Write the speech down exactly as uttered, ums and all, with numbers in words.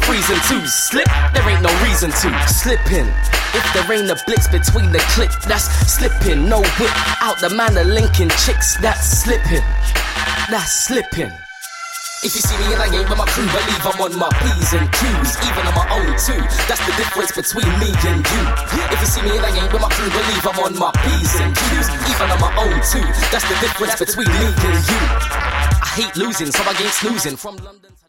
freezing to slip, there ain't no reason to slip in. If there ain't a blitz between the click, that's slipping. No whip out the man of Lincoln chicks, that's slipping. That's slipping. If you see me and I ain't with my crew, believe I'm on my P's and Q's, even on my own too. That's the difference between me and you. If you see me and I ain't with my crew, believe I'm on my P's and Q's, even on my own too. That's the difference between me and you. I hate losing, so I ain't snoozing from London to